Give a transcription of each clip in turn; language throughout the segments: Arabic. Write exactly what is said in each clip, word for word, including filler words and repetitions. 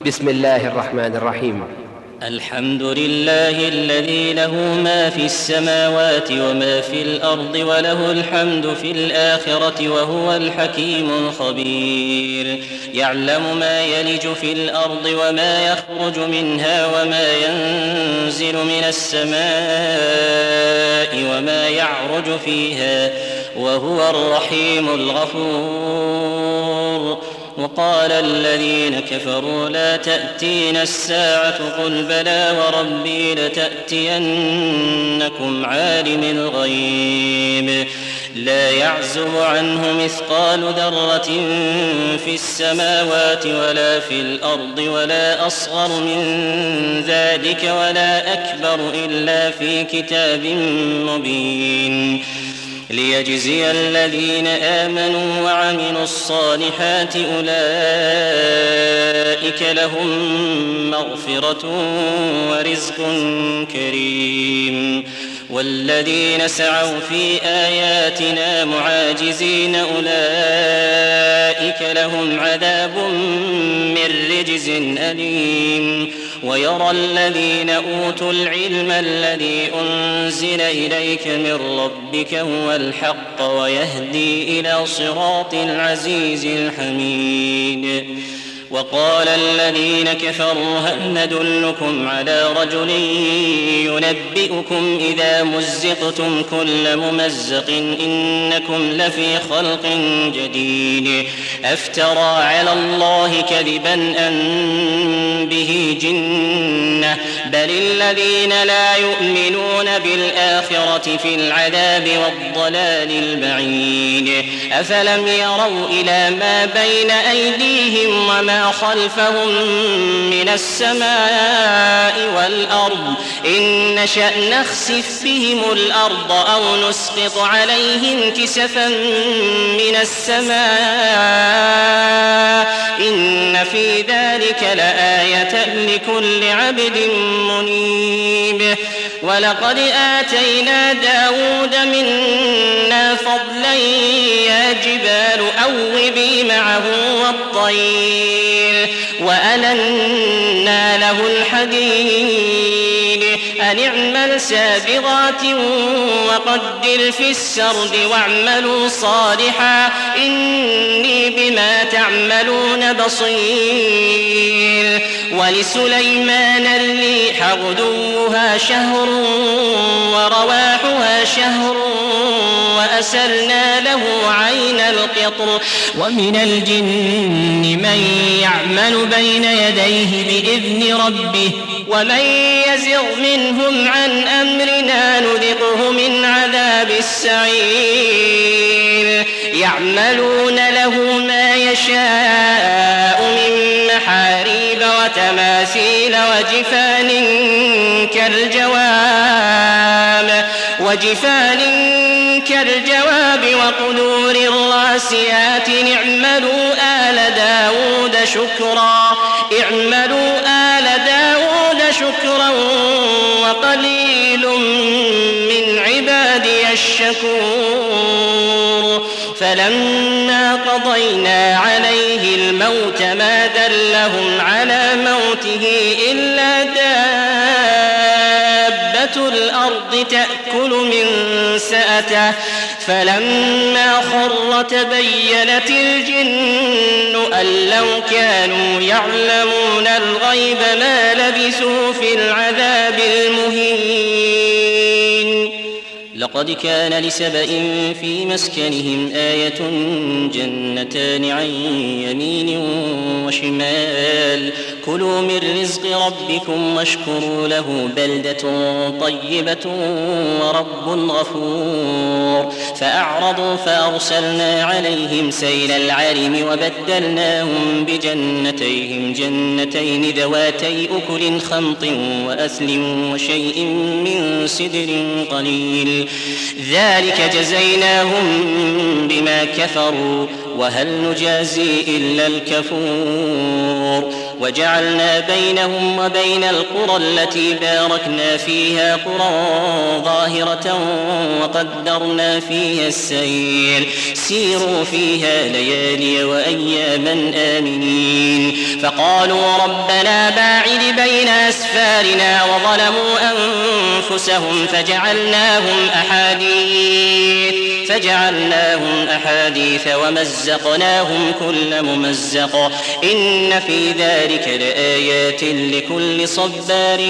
بسم الله الرحمن الرحيم. الحمد لله الذي له ما في السماوات وما في الأرض وله الحمد في الآخرة وهو الحكيم الخبير. يعلم ما يلج في الأرض وما يخرج منها وما ينزل من السماء وما يعرج فيها وهو الرحيم الغفور. وقال الذين كفروا لا تأتينا الساعة قل بلى وربي لتأتينكم عالم الغيب لا يعزب عنه مثقال ذرة في السماوات ولا في الأرض ولا أصغر من ذلك ولا أكبر إلا في كتاب مبين ليجزي الذين آمنوا وعملوا الصالحات أولئك لهم مغفرة ورزق كريم. والذين سعوا في آياتنا معاجزين أولئك لهم عذاب من رجز أليم. ويرى الذين أوتوا العلم الذي أنزل إليك من ربك هو الحق ويهدي إلى صراط العزيز الحميد. وقال الذين كفروا هل ندلكم على رجل ينبئكم إذا مزقتم كل ممزق إنكم لفي خلق جديد أفترى على الله كذبا أم به جنة بل الذين لا يؤمنون بالآخرة في العذاب والضلال البعيد. أفلم يروا إلى ما بين أيديهم وما خلفهم من السماء والأرض إن نشأ نخسف بهم الأرض أو نسقط عليهم كسفا من السماء إن في ذلك لآية لكل عبد منيب. ولقد آتينا داود منا فضلا يا جبال أوبي معه والطير وألنا له الحديد أن اعمل سابغات وقدر في السرد واعملوا صالحا إني بما تعملون بصير. ولسليمان الريح غدوها شهر ورواحها شهر وأسرنا له عين القطر ومن الجن من يعمل بين يديه بإذن ربه ومن يزغ منهم عن أمرنا نذقه من عذاب السعير. يعملون له ما يشاء من محاريب وتماثيل وجفان كالجواب وجفان كالجواب وقدور الراسيات اعملوا آل داود شكرا اعملوا آل داود شكرا وقليل من عبادي الشكور. فلما قضينا عليه الموت ما دلهم على موته إلا دابة الأرض تأكل من سأته فلما خر تبينت الجن أن لو كانوا يعلمون الغيب ما لبثوا في العذاب المهين. لقد كان لسبإ في مسكنهم آية جنتان عن يمين وشمال كلوا من رزق ربكم واشكروا له بلدة طيبة ورب غفور. فأعرضوا فأرسلنا عليهم سيل العرم وبدلناهم بجنتيهم جنتين ذواتي أكل خمط وأثل وشيء من سدر قليل ذلك جزيناهم بما كفروا وهل نجازي إلا الكفور. وجعلنا بينهم وبين القرى التي باركنا فيها قرى ظاهرة وقدرنا فيها السير سيروا فيها ليالي وأياما آمنين فقالوا ربنا باعد بين أسفارنا وظلموا أنفسهم فجعلناهم أحاديث فجعلناهم أحاديث ومزقناهم كل ممزق إن في ذلك لآيات لكل صبار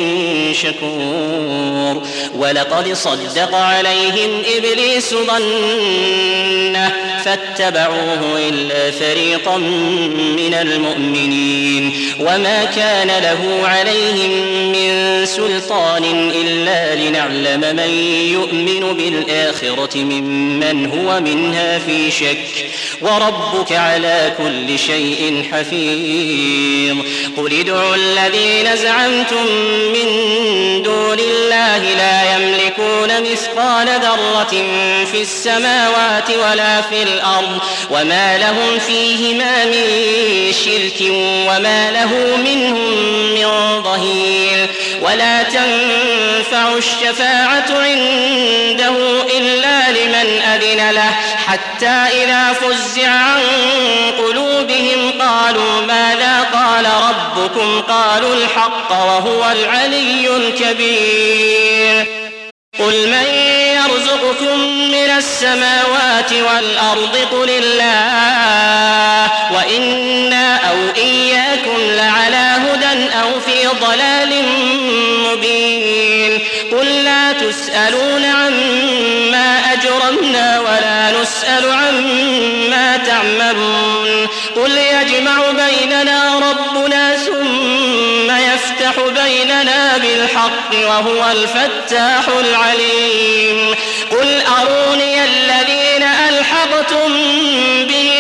شكور ولقد صدق عليهم إبليس ظنه فاتبعوه إلا فريقا من المؤمنين وما كان له عليهم من سلطان إلا لنعلم من يؤمن بالآخرة ممن هو منها في شك وربك على كل شيء حفيظ قل ادعوا الذين زعمتم من دون الله لا يملكون مثقال ذرة في السماوات ولا في الأرض وما لهم فيهما من شرك وما له منهم من ظهير ولا تنفع الشفاعة عنده إلا لمن أذن له حتى إذا فزع عن قلوبهم قالوا ماذا قال ربكم قالوا الحق وهو العلي الكبير قل من يرزقكم من السماوات والأرض قل الله وإنا أو إياكم لعلى هدى أو في ضلال مبين قل لا تسألون عما أجرمنا ولا نسأل عما تعملون قل يجمع بيننا ربنا ثم يفتح بيننا بالحق وهو الفتاح العليم قل أروني الذين ألحقتم به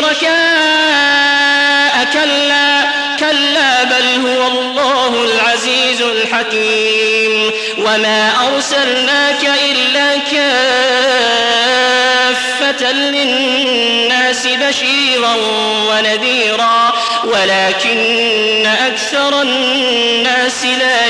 شركاء كلا كلا بل هو الله العزيز الحكيم وما أرسلناك إلا كافة للناس بشيرا ونذيرا ولكن أكثر الناس لا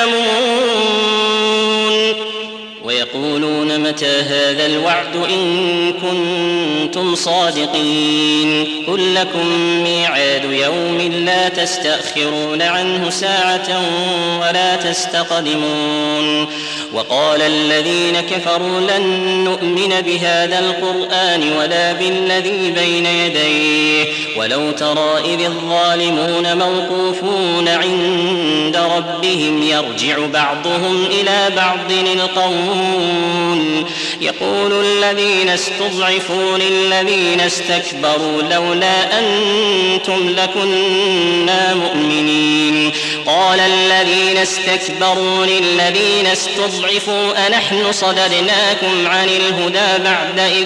يعلمون ويقولون متى هذا الوعد إن كنتم صادقين قل لكم ميعاد يوم لا تستأخرون عنه ساعة ولا تستقدمون وقال الذين كفروا لن نؤمن بهذا القرآن ولا بالذي بين يديه ولو ترى إذ الظالمون موقوفون عند ربهم يرجع بعضهم إلى بعض القول يقول الذين استضعفوا للذين استكبروا لولا أنتم لكنا مؤمنين قال الذين استكبروا للذين استضعفوا أنحن صددناكم عن الهدى بعد إذ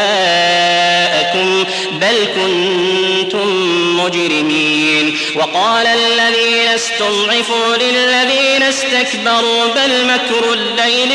جاءكم بل كنتم مجرمين وقال الذين استضعفوا للذين استكبروا بل مكر الليل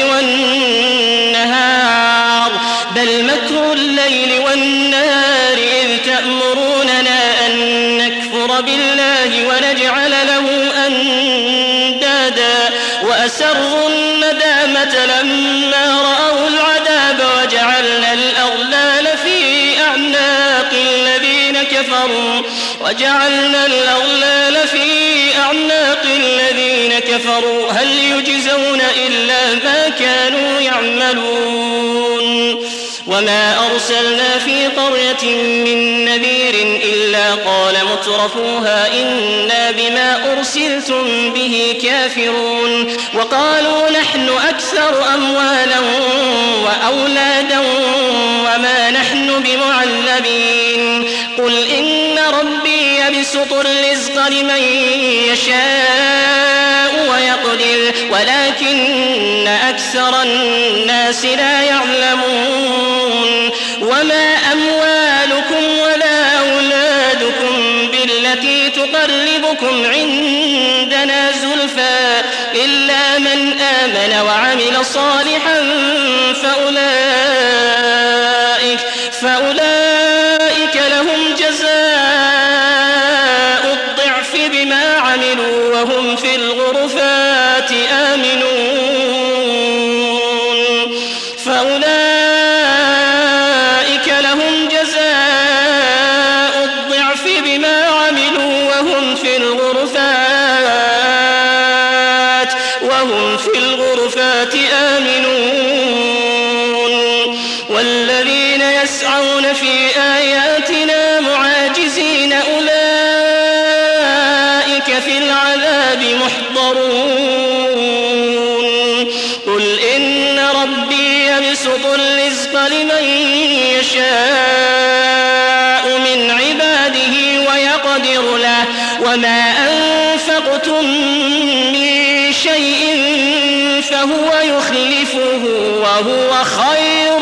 والنهار بل مكر الليل والنهار إذ تأمروننا أن نكفر بالله ونجعل له أندادا وأسروا الندامة لما رأوا العذاب وجعلنا الأغلال في أعناق الذين كفروا وجعلنا الأغلال في أعناق الذين كفروا هل يجزون إلا ما كانوا يعملون وما أرسلنا في قرية من نذير إلا قال مترفوها إنا بما أرسلتم به كافرون وقالوا نحن أكثر أموالا وأولادا وما نحن بمعذبين قل إن ربي يبسط الرزق لمن يشاء ويقدر ولكن أكثر الناس لا يعلمون وما أموالكم ولا أولادكم بالتي تقربكم عندنا زلفى إلا من آمن وعمل صالحا فأولئك فأولئك لهم جزاء الضعف عملوا وهم في الغرفات آمنون فأولئك لهم جزاء الضعف بما عملوا وهم في الغرفات وهم في الغرفات آمنون والذين يسعون في آياتنا معاجزين أولئك في العذاب محضرون قل إن ربي يبسط الرزق لمن يشاء من عباده ويقدر له وما أنفقتم من شيء فهو يخلفه وهو خير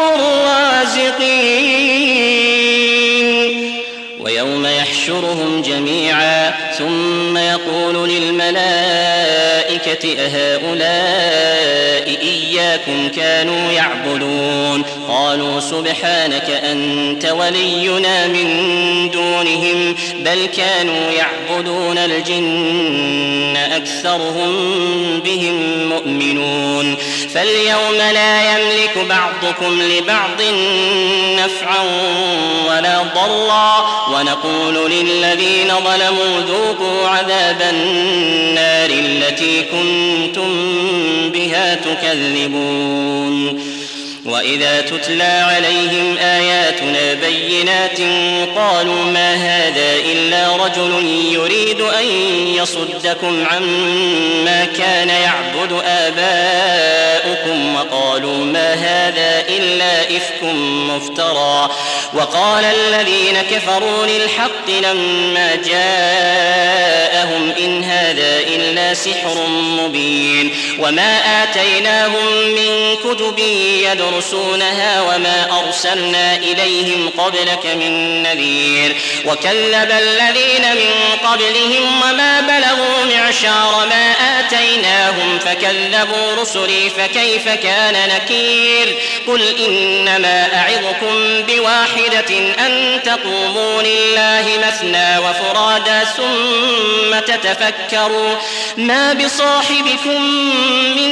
الرازقين ويوم يحشرهم جميعا ثم يقول للملائكة أهؤلاء إياكم كانوا يعبدون قالوا سبحانك أنت ولينا من دونهم بل كانوا يعبدون الجن أكثرهم بهم مؤمنون فاليوم لا يملك بعضكم لبعض نفعا ولا ضرا ونقول للذين ظلموا ذوقوا عذاب النار التي كنتم بها تكذبون وإذا تتلى عليهم آياتنا بينات قالوا ما هذا إلا رجل يريد أن يصدكم عما كان يعبد آباؤكم وقالوا ما هذا إلا إفك مفترى وقال الذين كفروا للحق لما جاءهم إن هذا إلا سحر مبين وما آتيناهم من كتب يدرسونها وما أرسلنا إليهم قبلك من نذير وكذب الذين من قبلهم وما بلغوا معشار ما آتيناهم فكذبوا رسلي فكيف كان نكير قل إنما أعظكم بواحدة أن تقوموا لله مثنى وفرادا ثم تتفكروا ما بصاحبكم من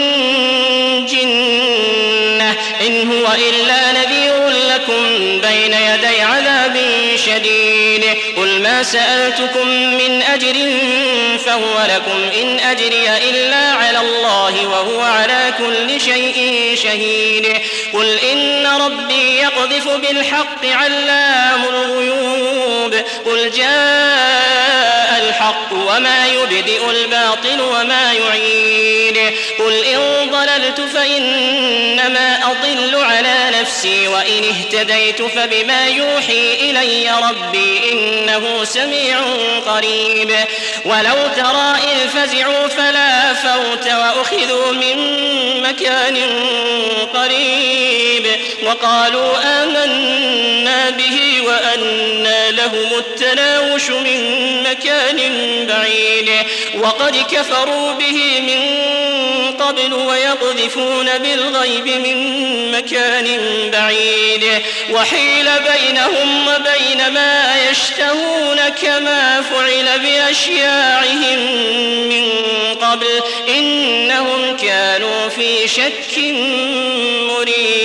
جنة إن هو إلا نذير لكم بين يدي عذاب شديد قل ما سألتكم من أجر فهو لكم إن أجري إلا على الله وهو على كل شيء شهيد قل إن ربي يقذف بالحق علام الغيوب قل جاء الحق وما يبدئ الباطل وما يعيد قل إن ضللت فإنما أضل على نفسي وإن اهتديت فبما يوحي إلي ربي إنه سميع قريب ولو ترى إذ فزعوا فلا فوت وأخذوا من مكان قريب وقالوا آمنا به وأنى لهم التناوش من مكان بعيد وقد كفروا به من قبل ويقذفون بالغيب من مكان بعيد وحيل بينهم وبين ما يشتهون كما فعل بأشياعهم من قبل إنهم كانوا في شك مريب